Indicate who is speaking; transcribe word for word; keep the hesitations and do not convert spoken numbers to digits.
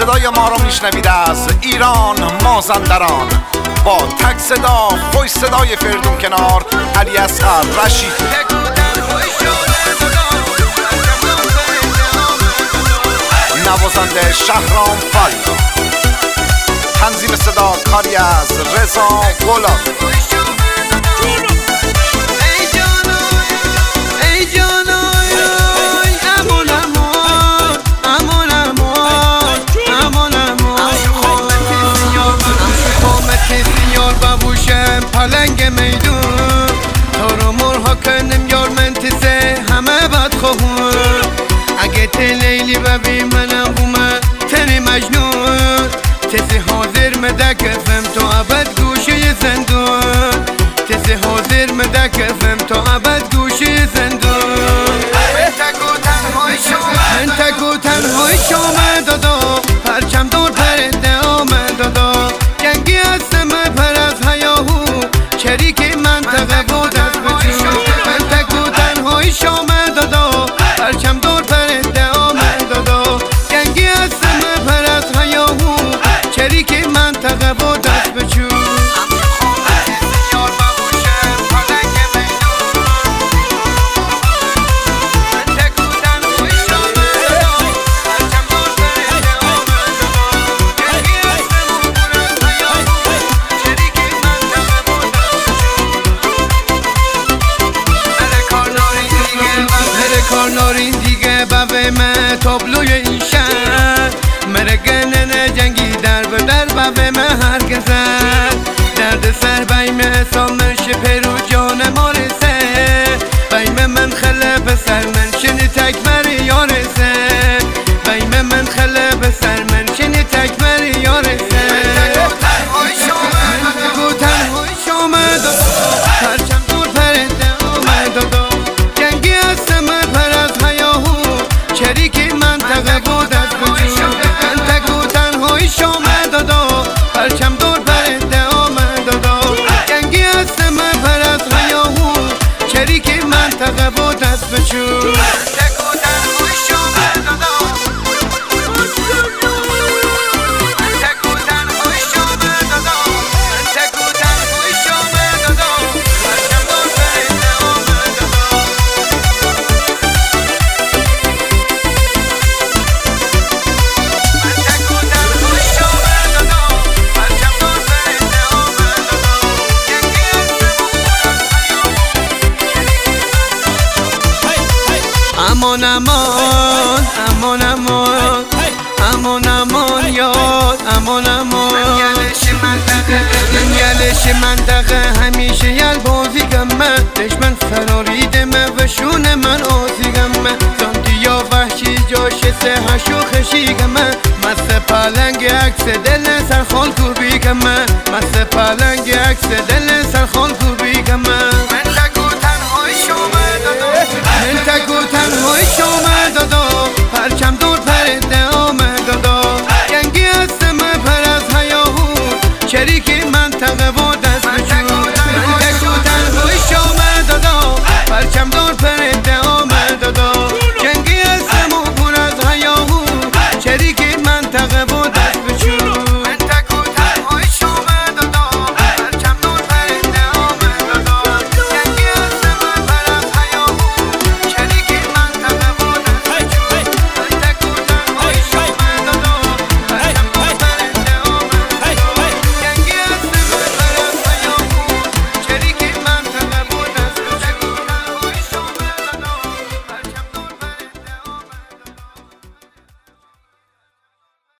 Speaker 1: صدای ما رو میشنوید از ایران مازندران با تک صدا خوش صدای فردون کنار علی اصغر رشید. نوازنده شهرام فال. تنظیم صدا کاری از رضا غلام.
Speaker 2: پلنگ میدون تارو مرها کنم یار من تسه همه بد خواهون اگه ته لیلی ببی منم بومه تنی مجنون تسه حاضر مدکفم تو عبد گوشه زندون تسه حاضر مدکفم تو عبد گوشه زندون من تکو تنهای شما من تکو تنهای شما دادا پرچم دور پرده آمد دادا گنگی هستم پر از هیاهو شریک منطقه بود از بجو من تکو تنهای شامه دادا پرچم دور پرده آمد دادا گنگی هستم پر از هیاهو شریک منطقه بود از بجو کارنارین دیگه بوه من تابلوی این شهر مرگنن جنگی در به در بوه من هرگزد درد سر بیم سامن شپر و جان مارسه بیم من خله به سر من شنی تکمر یارسه بیم من خله به سر من شنی تکمر یارسه من تکو تنهای شامه دادا پرچم دور پرده آمد دادا جنگی هستم پر از هیاهو شریک منطقه بود از بجو من تکو تنهای شامه دادا پرچم دور پرده آمد دادا جنگی هستم پر از هیاهو شریک منطقه بود از بجو امان امان امان امان امان امان یاد امان امان یلش منطقه همیشه یل بازیگم من دشمن فراریدم و شون من آزیگم من زندی یا وحشی جاش سه هشو خشیگم من مست پلنگ عکس دل سرخال کوبیگم من مست پلنگ عکس دل سرخال کوبیگم من من تکو تنهای شما من تکو تنهای شما